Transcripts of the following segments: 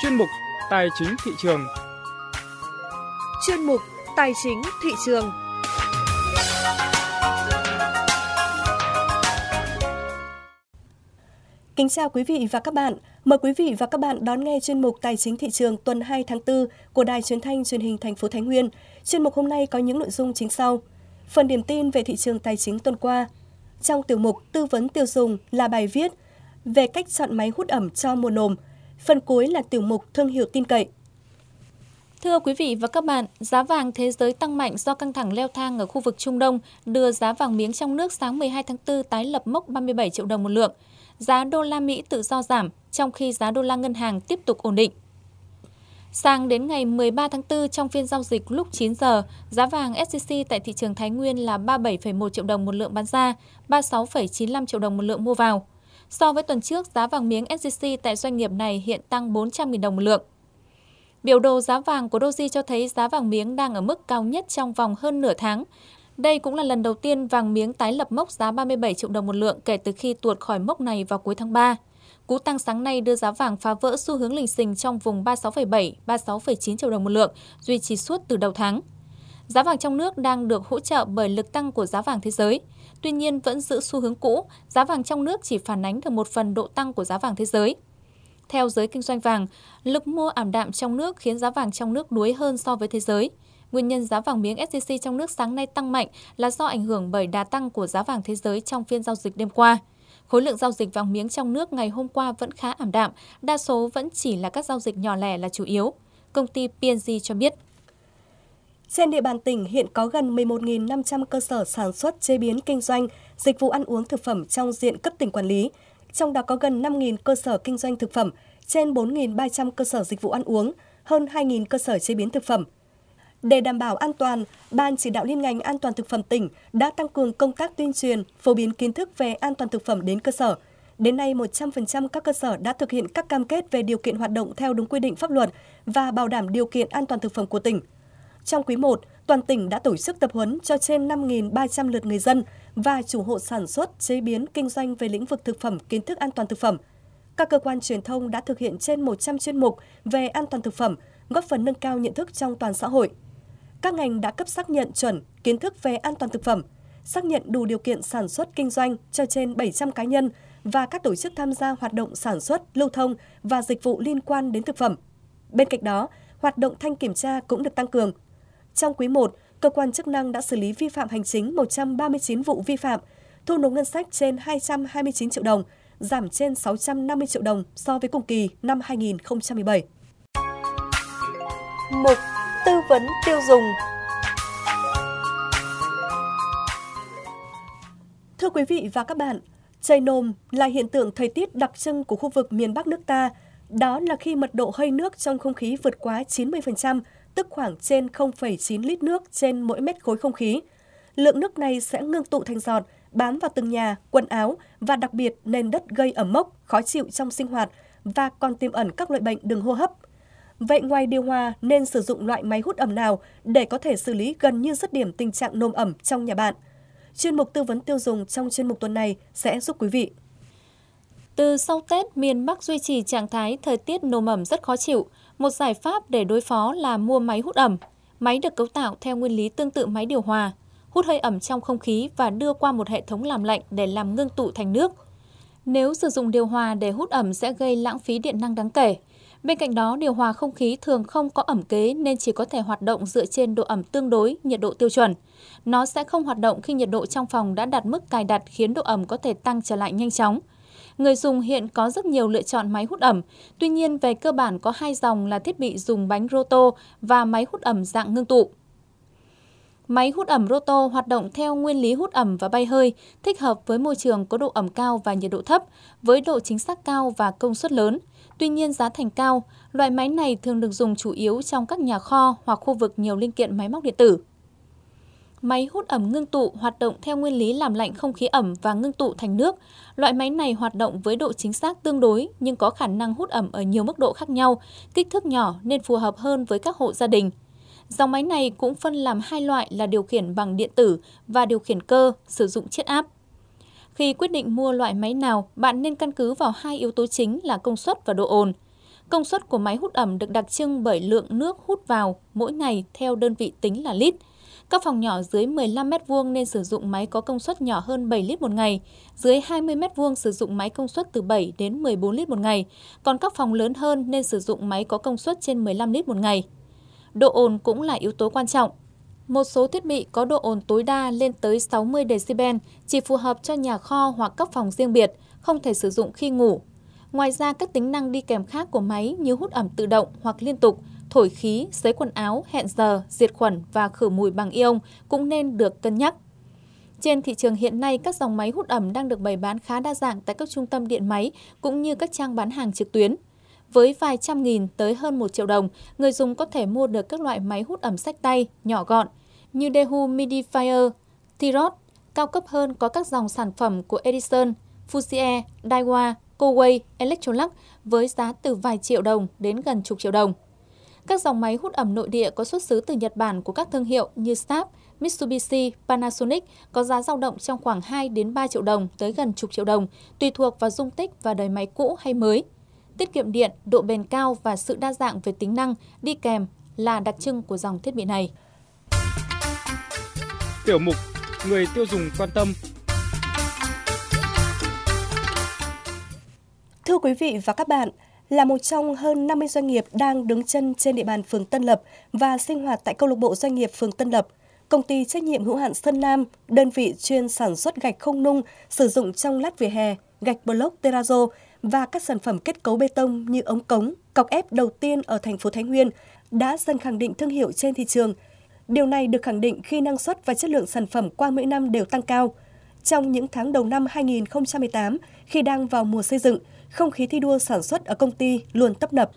chuyên mục Tài chính thị trường. Chuyên mục Tài chính thị trường. Kính chào quý vị và các bạn. Mời quý vị và các bạn đón nghe chuyên mục Tài chính thị trường tuần 2 tháng 4 của Đài Truyền thanh Truyền hình thành phố Thái Nguyên. Chuyên mục hôm nay có những nội dung chính sau. Phần điểm tin về thị trường tài chính tuần qua. Trong tiểu mục Tư vấn tiêu dùng là bài viết về cách chọn máy hút ẩm cho mùa nồm. Phần cuối là tiểu mục Thương hiệu tin cậy. Thưa quý vị và các bạn, giá vàng thế giới tăng mạnh do căng thẳng leo thang ở khu vực Trung Đông đưa giá vàng miếng trong nước sáng 12 tháng 4 tái lập mốc 37 triệu đồng một lượng. Giá đô la Mỹ tự do giảm, trong khi giá đô la ngân hàng tiếp tục ổn định. Sang đến ngày 13 tháng 4 trong phiên giao dịch lúc 9 giờ, giá vàng SJC tại thị trường Thái Nguyên là 37,1 triệu đồng một lượng bán ra, 36,95 triệu đồng một lượng mua vào. So với tuần trước, giá vàng miếng SJC tại doanh nghiệp này hiện tăng 400.000 đồng một lượng. Biểu đồ giá vàng của Doji cho thấy giá vàng miếng đang ở mức cao nhất trong vòng hơn nửa tháng. Đây cũng là lần đầu tiên vàng miếng tái lập mốc giá 37 triệu đồng một lượng kể từ khi tuột khỏi mốc này vào cuối tháng 3. Cú tăng sáng nay đưa giá vàng phá vỡ xu hướng lình xình trong vùng 36,7, 36,9 triệu đồng một lượng, duy trì suốt từ đầu tháng. Giá vàng trong nước đang được hỗ trợ bởi lực tăng của giá vàng thế giới. Tuy nhiên vẫn giữ xu hướng cũ, giá vàng trong nước chỉ phản ánh được một phần độ tăng của giá vàng thế giới. Theo giới kinh doanh vàng, lực mua ảm đạm trong nước khiến giá vàng trong nước đuối hơn so với thế giới. Nguyên nhân giá vàng miếng SJC trong nước sáng nay tăng mạnh là do ảnh hưởng bởi đà tăng của giá vàng thế giới trong phiên giao dịch đêm qua. Khối lượng giao dịch vàng miếng trong nước ngày hôm qua vẫn khá ảm đạm, đa số vẫn chỉ là các giao dịch nhỏ lẻ là chủ yếu. Công ty P&G cho biết. Trên địa bàn tỉnh hiện có gần 11.500 cơ sở sản xuất, chế biến, kinh doanh, dịch vụ ăn uống thực phẩm trong diện cấp tỉnh quản lý. Trong đó có gần 5.000 cơ sở kinh doanh thực phẩm, trên 4.300 cơ sở dịch vụ ăn uống, hơn 2.000 cơ sở chế biến thực phẩm. Để đảm bảo an toàn, Ban Chỉ đạo Liên ngành An toàn thực phẩm tỉnh đã tăng cường công tác tuyên truyền, phổ biến kiến thức về an toàn thực phẩm đến cơ sở. Đến nay, 100% các cơ sở đã thực hiện các cam kết về điều kiện hoạt động theo đúng quy định pháp luật và bảo đảm điều kiện an toàn thực phẩm của tỉnh. Trong quý 1, toàn tỉnh đã tổ chức tập huấn cho trên 5.300 lượt người dân và chủ hộ sản xuất, chế biến, kinh doanh về lĩnh vực thực phẩm kiến thức an toàn thực phẩm. Các cơ quan truyền thông đã thực hiện trên 100 chuyên mục về an toàn thực phẩm, góp phần nâng cao nhận thức trong toàn xã hội. Các ngành đã cấp xác nhận chuẩn kiến thức về an toàn thực phẩm, xác nhận đủ điều kiện sản xuất kinh doanh cho trên 700 cá nhân và các tổ chức tham gia hoạt động sản xuất, lưu thông và dịch vụ liên quan đến thực phẩm. Bên cạnh đó, hoạt động thanh kiểm tra cũng được tăng cường. Trong quý 1, cơ quan chức năng đã xử lý vi phạm hành chính 139 vụ vi phạm, thu nộp ngân sách trên 229 triệu đồng, giảm trên 650 triệu đồng so với cùng kỳ năm 2017. Mục Tư vấn tiêu dùng. Thưa quý vị và các bạn, trời nồm là hiện tượng thời tiết đặc trưng của khu vực miền Bắc nước ta. Đó là khi mật độ hơi nước trong không khí vượt quá 90%, tức khoảng trên 0,9 lít nước trên mỗi mét khối không khí. Lượng nước này sẽ ngưng tụ thành giọt, bám vào từng nhà, quần áo và đặc biệt nền đất gây ẩm mốc, khó chịu trong sinh hoạt và còn tiềm ẩn các loại bệnh đường hô hấp. Vậy ngoài điều hòa nên sử dụng loại máy hút ẩm nào để có thể xử lý gần như dứt điểm tình trạng nồm ẩm trong nhà bạn? Chuyên mục tư vấn tiêu dùng trong chuyên mục tuần này sẽ giúp quý vị. Từ sau Tết, miền Bắc duy trì trạng thái thời tiết nồm ẩm rất khó chịu. Một giải pháp để đối phó là mua máy hút ẩm. Máy được cấu tạo theo nguyên lý tương tự máy điều hòa, hút hơi ẩm trong không khí và đưa qua một hệ thống làm lạnh để làm ngưng tụ thành nước. Nếu sử dụng điều hòa để hút ẩm sẽ gây lãng phí điện năng đáng kể. Bên cạnh đó, điều hòa không khí thường không có ẩm kế nên chỉ có thể hoạt động dựa trên độ ẩm tương đối, nhiệt độ tiêu chuẩn. Nó sẽ không hoạt động khi nhiệt độ trong phòng đã đạt mức cài đặt khiến độ ẩm có thể tăng trở lại nhanh chóng. Người dùng hiện có rất nhiều lựa chọn máy hút ẩm, tuy nhiên về cơ bản có 2 dòng là thiết bị dùng bánh roto và máy hút ẩm dạng ngưng tụ. Máy hút ẩm roto hoạt động theo nguyên lý hút ẩm và bay hơi, thích hợp với môi trường có độ ẩm cao và nhiệt độ thấp, với độ chính xác cao và công suất lớn. Tuy nhiên giá thành cao, loại máy này thường được dùng chủ yếu trong các nhà kho hoặc khu vực nhiều linh kiện máy móc điện tử. Máy hút ẩm ngưng tụ hoạt động theo nguyên lý làm lạnh không khí ẩm và ngưng tụ thành nước. Loại máy này hoạt động với độ chính xác tương đối nhưng có khả năng hút ẩm ở nhiều mức độ khác nhau, kích thước nhỏ nên phù hợp hơn với các hộ gia đình. Dòng máy này cũng phân làm 2 loại là điều khiển bằng điện tử và điều khiển cơ, sử dụng chiết áp. Khi quyết định mua loại máy nào, bạn nên căn cứ vào 2 yếu tố chính là công suất và độ ồn. Công suất của máy hút ẩm được đặc trưng bởi lượng nước hút vào mỗi ngày theo đơn vị tính là lít. Các phòng nhỏ dưới 15 m2 nên sử dụng máy có công suất nhỏ hơn 7 lít một ngày, dưới 20 m2 sử dụng máy công suất từ 7 đến 14 lít một ngày, còn các phòng lớn hơn nên sử dụng máy có công suất trên 15 lít một ngày. Độ ồn cũng là yếu tố quan trọng. Một số thiết bị có độ ồn tối đa lên tới 60 decibel chỉ phù hợp cho nhà kho hoặc các phòng riêng biệt, không thể sử dụng khi ngủ. Ngoài ra, các tính năng đi kèm khác của máy như hút ẩm tự động hoặc liên tục, thổi khí, sấy quần áo, hẹn giờ, diệt khuẩn và khử mùi bằng ion cũng nên được cân nhắc. Trên thị trường hiện nay, các dòng máy hút ẩm đang được bày bán khá đa dạng tại các trung tâm điện máy cũng như các trang bán hàng trực tuyến. Với vài trăm nghìn tới hơn 1 triệu đồng, người dùng có thể mua được các loại máy hút ẩm xách tay, nhỏ gọn như Dehumidifier, Tirot, cao cấp hơn có các dòng sản phẩm của Edison, Fuji, Daiwa, Coway, Electrolux với giá từ vài triệu đồng đến gần chục triệu đồng. Các dòng máy hút ẩm nội địa có xuất xứ từ Nhật Bản của các thương hiệu như Sharp, Mitsubishi, Panasonic có giá dao động trong khoảng 2 đến 3 triệu đồng tới gần chục triệu đồng, tùy thuộc vào dung tích và đời máy cũ hay mới. Tiết kiệm điện, độ bền cao và sự đa dạng về tính năng đi kèm là đặc trưng của dòng thiết bị này. Tiểu mục Người tiêu dùng quan tâm. Thưa quý vị và các bạn, là một trong hơn 50 doanh nghiệp đang đứng chân trên địa bàn phường Tân Lập và sinh hoạt tại câu lạc bộ doanh nghiệp phường Tân Lập, công ty trách nhiệm hữu hạn Sơn Nam, đơn vị chuyên sản xuất gạch không nung sử dụng trong lát vỉa hè, gạch block terrazzo và các sản phẩm kết cấu bê tông như ống cống, cọc ép đầu tiên ở thành phố Thái Nguyên đã dần khẳng định thương hiệu trên thị trường. Điều này được khẳng định khi năng suất và chất lượng sản phẩm qua mỗi năm đều tăng cao. Trong những tháng đầu năm 2018, khi đang vào mùa xây dựng, không khí thi đua sản xuất ở công ty luôn tấp nập.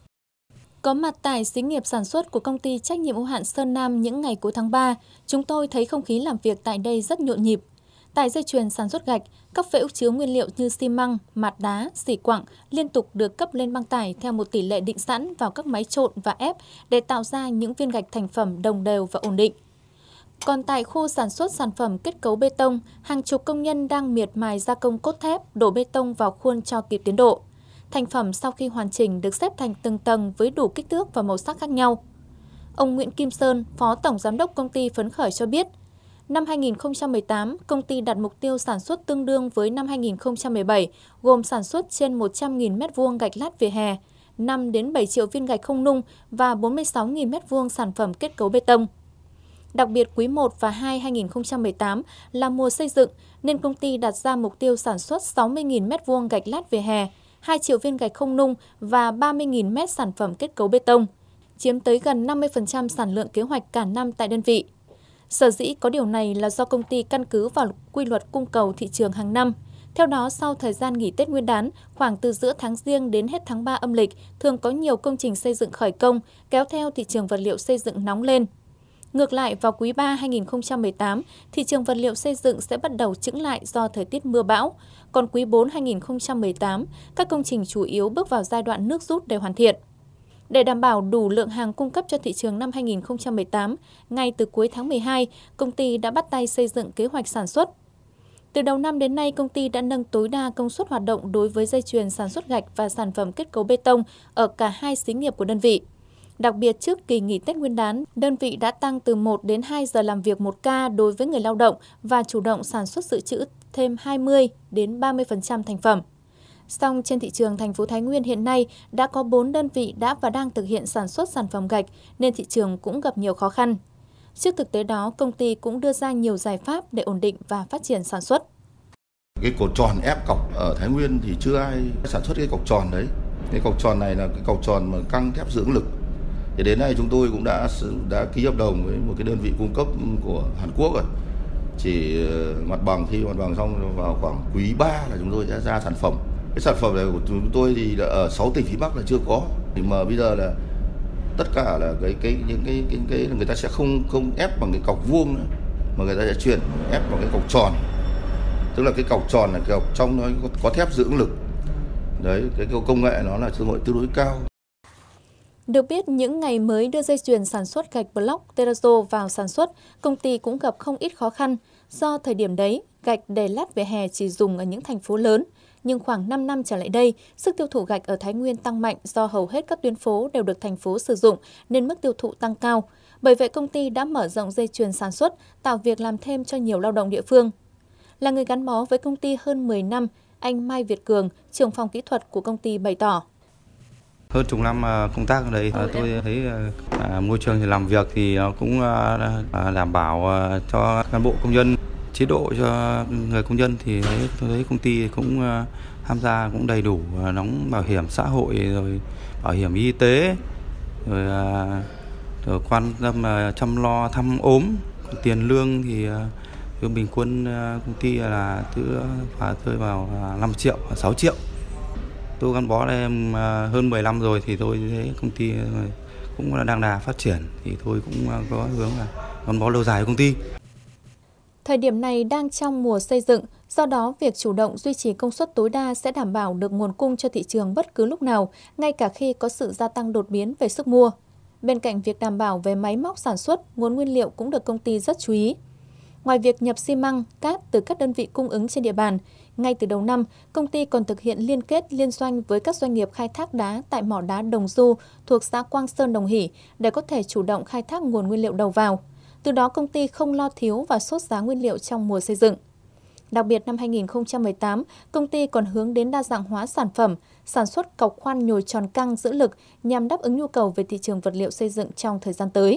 Có mặt tại xí nghiệp sản xuất của công ty trách nhiệm hữu hạn Sơn Nam những ngày cuối tháng 3, chúng tôi thấy không khí làm việc tại đây rất nhộn nhịp. Tại dây chuyền sản xuất gạch, các phễu chứa nguyên liệu như xi măng, mạt đá, xỉ quặng liên tục được cấp lên băng tải theo một tỷ lệ định sẵn vào các máy trộn và ép để tạo ra những viên gạch thành phẩm đồng đều và ổn định. Còn tại khu sản xuất sản phẩm kết cấu bê tông, hàng chục công nhân đang miệt mài gia công cốt thép, đổ bê tông vào khuôn cho kịp tiến độ. Thành phẩm sau khi hoàn chỉnh được xếp thành từng tầng với đủ kích thước và màu sắc khác nhau. Ông Nguyễn Kim Sơn, Phó Tổng Giám đốc công ty phấn khởi cho biết, năm 2018, công ty đặt mục tiêu sản xuất tương đương với năm 2017, gồm sản xuất trên 100.000 m2 gạch lát vỉa hè, 5 đến 7 triệu viên gạch không nung và 46.000 m2 sản phẩm kết cấu bê tông. Đặc biệt quý 1 và 2 2018 là mùa xây dựng nên công ty đặt ra mục tiêu sản xuất 60.000 m2 gạch lát vỉa hè, 2 triệu viên gạch không nung và 30.000 m sản phẩm kết cấu bê tông, chiếm tới gần 50% sản lượng kế hoạch cả năm tại đơn vị. Sở dĩ có điều này là do công ty căn cứ vào quy luật cung cầu thị trường hàng năm. Theo đó, sau thời gian nghỉ Tết Nguyên đán, khoảng từ giữa tháng Giêng đến hết tháng 3 âm lịch, thường có nhiều công trình xây dựng khởi công, kéo theo thị trường vật liệu xây dựng nóng lên. Ngược lại, vào quý 3 2018, thị trường vật liệu xây dựng sẽ bắt đầu chững lại do thời tiết mưa bão. Còn quý 4 2018, các công trình chủ yếu bước vào giai đoạn nước rút để hoàn thiện. Để đảm bảo đủ lượng hàng cung cấp cho thị trường năm 2018, ngay từ cuối tháng 12, công ty đã bắt tay xây dựng kế hoạch sản xuất. Từ đầu năm đến nay, công ty đã nâng tối đa công suất hoạt động đối với dây chuyền sản xuất gạch và sản phẩm kết cấu bê tông ở cả hai xí nghiệp của đơn vị. Đặc biệt, trước kỳ nghỉ Tết Nguyên đán, đơn vị đã tăng từ 1 đến 2 giờ làm việc một ca đối với người lao động và chủ động sản xuất dự trữ thêm 20 đến 30% thành phẩm. Song trên thị trường thành phố Thái Nguyên hiện nay đã có 4 đơn vị đã và đang thực hiện sản xuất sản phẩm gạch nên thị trường cũng gặp nhiều khó khăn. Trước thực tế đó, công ty cũng đưa ra nhiều giải pháp để ổn định và phát triển sản xuất. Cái cột tròn ép cọc ở Thái Nguyên thì chưa ai sản xuất cái cọc tròn đấy. Cái cọc tròn này là cái cọc tròn mà căng thép dưỡng lực. Thì đến nay chúng tôi cũng đã ký hợp đồng với một cái đơn vị cung cấp của Hàn Quốc rồi. Chỉ mặt bằng xong vào khoảng quý 3 là chúng tôi sẽ ra sản phẩm. Cái sản phẩm này của chúng tôi thì là ở 6 tỉnh phía Bắc là chưa có. Thì mà bây giờ là tất cả là những cái người ta sẽ không ép bằng cái cọc vuông nữa, mà người ta sẽ chuyển ép bằng cái cọc tròn. Tức là cái cọc tròn là cọc trong nó có thép dưỡng lực. Đấy, cái công nghệ nó là tương đối cao. Được biết, những ngày mới đưa dây chuyền sản xuất gạch block terrazzo vào sản xuất, công ty cũng gặp không ít khó khăn. Do thời điểm đấy, gạch để lát vỉa hè chỉ dùng ở những thành phố lớn. nhưng khoảng 5 năm trở lại đây, sức tiêu thụ gạch ở Thái Nguyên tăng mạnh do hầu hết các tuyến phố đều được thành phố sử dụng nên mức tiêu thụ tăng cao. Bởi vậy, công ty đã mở rộng dây chuyền sản xuất, tạo việc làm thêm cho nhiều lao động địa phương. Là người gắn bó với công ty hơn 10 năm, anh Mai Việt Cường, trưởng phòng kỹ thuật của công ty bày tỏ. Hơn chục năm công tác ở đây, tôi thấy môi trường thì làm việc thì nó cũng đảm bảo cho cán bộ công nhân, chế độ cho người công nhân thì tôi thấy công ty cũng tham gia cũng đầy đủ, đóng bảo hiểm xã hội rồi bảo hiểm y tế rồi quan tâm chăm lo thăm ốm, tiền lương thì bình quân công ty là rơi vào 5 triệu, 6 triệu. Tôi gắn bó đây hơn 10 năm rồi thì tôi thấy công ty cũng đang đà phát triển thì tôi cũng có hướng là gắn bó lâu dài với công ty. Thời điểm này đang trong mùa xây dựng, do đó việc chủ động duy trì công suất tối đa sẽ đảm bảo được nguồn cung cho thị trường bất cứ lúc nào, ngay cả khi có sự gia tăng đột biến về sức mua. Bên cạnh việc đảm bảo về máy móc sản xuất, nguồn nguyên liệu cũng được công ty rất chú ý. Ngoài việc nhập xi măng, cát từ các đơn vị cung ứng trên địa bàn, ngay từ đầu năm, công ty còn thực hiện liên kết liên doanh với các doanh nghiệp khai thác đá tại mỏ đá Đồng Du thuộc xã Quang Sơn, Đồng Hỷ để có thể chủ động khai thác nguồn nguyên liệu đầu vào. Từ đó, công ty không lo thiếu và sốt giá nguyên liệu trong mùa xây dựng. Đặc biệt, năm 2018, công ty còn hướng đến đa dạng hóa sản phẩm, sản xuất cọc khoan nhồi tròn căng giữ lực nhằm đáp ứng nhu cầu về thị trường vật liệu xây dựng trong thời gian tới.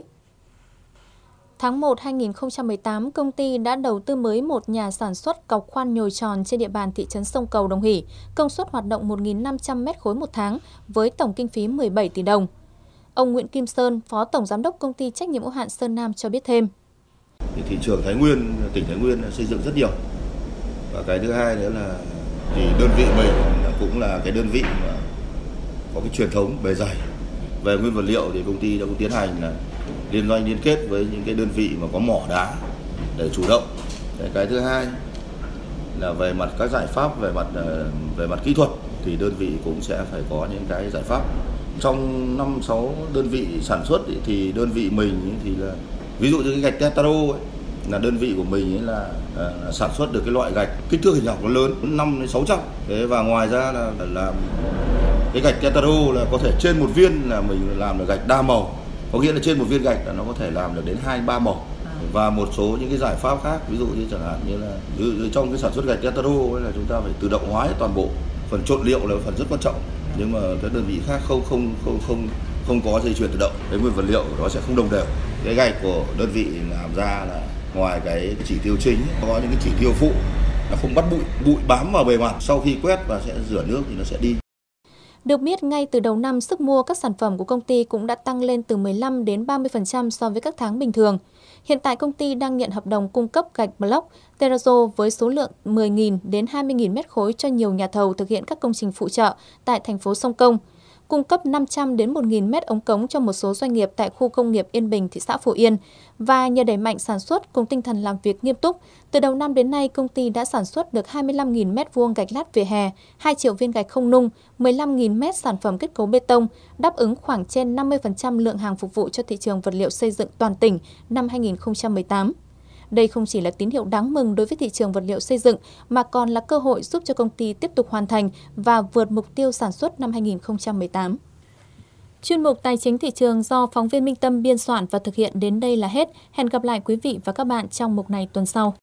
Tháng 1 2018, công ty đã đầu tư mới một nhà sản xuất cọc khoan nhồi tròn trên địa bàn thị trấn Sông Cầu, Đồng Hỷ, công suất hoạt động 1.500 m3 một tháng với tổng kinh phí 17 tỷ đồng. Ông Nguyễn Kim Sơn, Phó Tổng Giám đốc Công ty Trách nhiệm hữu hạn Sơn Nam cho biết thêm. Thị trường Thái Nguyên, tỉnh Thái Nguyên xây dựng rất nhiều. Và cái thứ hai nữa là thì đơn vị mình cũng là cái đơn vị mà có cái truyền thống bề dày. Về nguyên vật liệu thì công ty đã tiến hành là liên doanh liên kết với những cái đơn vị mà có mỏ đá để chủ động. Cái thứ hai là về mặt các giải pháp về mặt kỹ thuật thì đơn vị cũng sẽ phải có những cái giải pháp. Trong 5-6 đơn vị sản xuất thì đơn vị mình thì là ví dụ như cái gạch Tetaro ấy, là đơn vị của mình ấy là sản xuất được cái loại gạch kích thước hình học nó lớn 5-600. Thế và ngoài ra là cái gạch Tetaro là có thể trên một viên là mình làm được gạch đa màu. Có nghĩa là trên một viên gạch là nó có thể làm được đến 2-3 màu. Và một số những cái giải pháp khác, ví dụ như chẳng hạn như là trong cái sản xuất gạch Tetaro ấy là chúng ta phải tự động hóa toàn bộ. Phần trộn liệu là phần rất quan trọng. Nhưng mà các đơn vị khác không có dây chuyền tự động, cái nguyên vật liệu của nó sẽ không đồng đều. Cái gạch của đơn vị làm ra là ngoài cái chỉ tiêu chính có những cái chỉ tiêu phụ, nó không bắt bụi bám vào bề mặt, sau khi quét và sẽ rửa nước thì nó sẽ đi. Được biết, ngay từ đầu năm, sức mua các sản phẩm của công ty cũng đã tăng lên từ 15 đến 30% so với các tháng bình thường. Hiện tại, công ty đang nhận hợp đồng cung cấp gạch block terrazzo với số lượng 10.000 đến 20.000 m3 cho nhiều nhà thầu thực hiện các công trình phụ trợ tại thành phố Sông Công, cung cấp 500 đến 1.000 mét ống cống cho một số doanh nghiệp tại khu công nghiệp Yên Bình, thị xã Phổ Yên. Và nhờ đẩy mạnh sản xuất cùng tinh thần làm việc nghiêm túc, từ đầu năm đến nay, công ty đã sản xuất được 25.000 m2 gạch lát vỉa hè, 2 triệu viên gạch không nung, 15.000 m sản phẩm kết cấu bê tông, đáp ứng khoảng trên 50% lượng hàng phục vụ cho thị trường vật liệu xây dựng toàn tỉnh năm 2018. Đây không chỉ là tín hiệu đáng mừng đối với thị trường vật liệu xây dựng, mà còn là cơ hội giúp cho công ty tiếp tục hoàn thành và vượt mục tiêu sản xuất năm 2018. Chuyên mục Tài chính thị trường do phóng viên Minh Tâm biên soạn và thực hiện đến đây là hết. Hẹn gặp lại quý vị và các bạn trong mục này tuần sau.